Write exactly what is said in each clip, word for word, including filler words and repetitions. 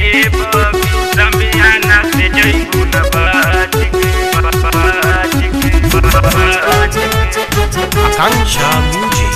ए बबी समियाना से जइबू न बाज के बाज के बाज के। आकांक्षा म्यूजिक।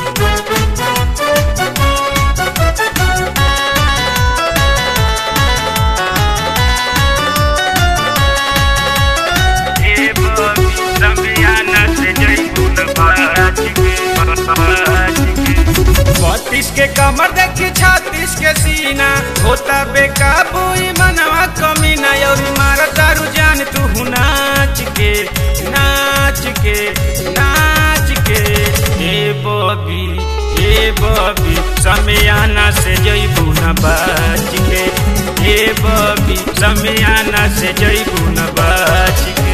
ए बबी समियाना से जइबू न बाज के बाज के। बत्तीस के कमर देखी छत्तीस के सीना होता बेकाबू मनवा कमीना और मारा दारू जान तू नाच के नाच के नाच के। ए बबी ए बबी समियाना से जइबू न बाज के। ए बबी समियाना से जइबू न बाज के।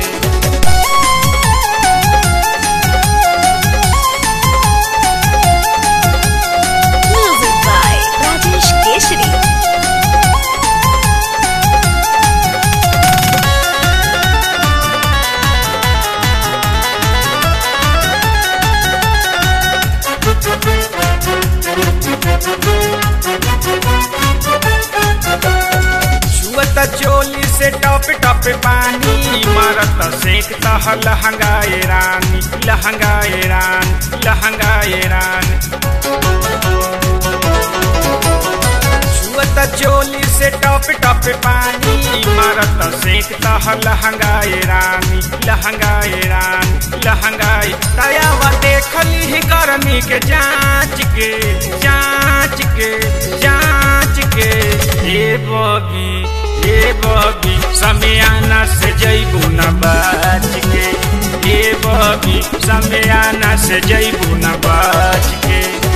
चोली से टप टप पानी मारत सेकता लहंगाए रानी लहंगाए रानी लहंगाए रानी। छुअत चोली से टप टप पानी मारत सेकता लहंगाए रानी लहंगाए रानी लहंगाए। दयावा देखली ही गर्मी के जांच के जांच के जांच के। ए बबी ए बबी समियाना से जइबू न बाज के। ए बबी समियाना से जइबू न बाज के।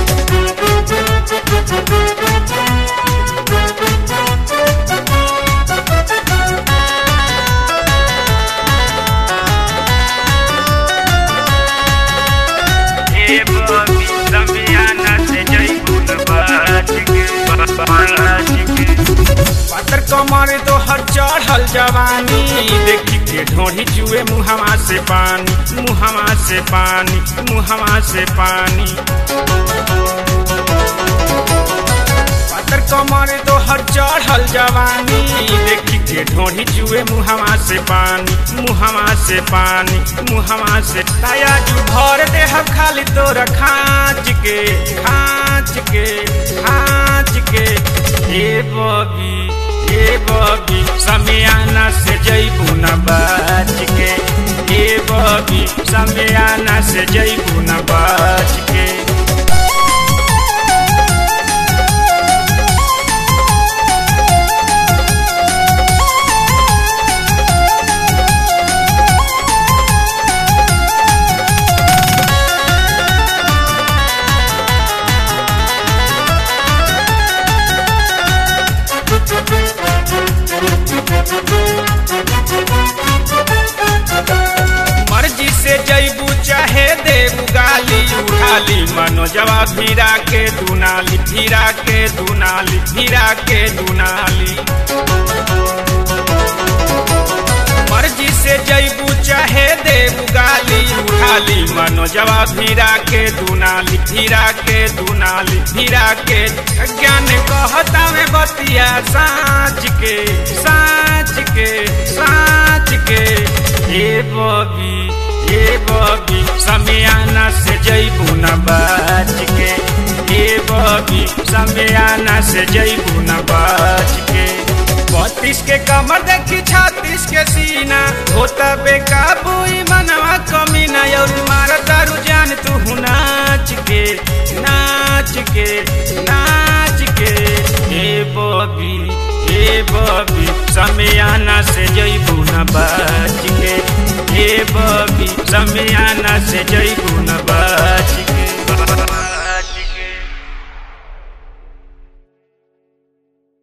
ए बबी समियाना से जइबू न बाज के बाज के। पातर कमर तो हर चढ़ल जवानी देखी के ढोढ़ी चुए मुहवा से पानी मुहवा से पानी मुहवा से पानी। पातर कमर तो हर चढ़ल जवानी देखी के ढोढ़ी चुए मुहवा से पानी मुहवा से पानी मुहवा से। दया जू भर दे हम खाली तोरा खाँच के खाँच के खाँच के। ए बबी ए बबी समियाना से जइबू न बाज के। ए बबी समियाना से जइबू न बाज के। मर्जी से जइबू चाहे देबू गाली उठाली मनोजवा भीरा के दुनाली भीरा के दुनाली भीरा के दुनाली। मर्जी से जइबू चाहे देबू गाली उठाली मनोजवा भीरा के दुनाली भीरा के दुनाली भीरा के। ज्ञान कहता में बतिया साँच के साँच के साँच के। ए बबी ए बबी समियाना से जइबू न बाज के। ए बबी समियाना से जइबू न बाज के। बत्तीस के कमर देखी छत्तीस के सीना होता बेकाबू मनवा कमीना और मारा दारू जान तू नाच के नाच के नाच के। ए बबी ए बबी समियाना से जइबू न बाज के। ए बबी समियाना से जइबू न बाज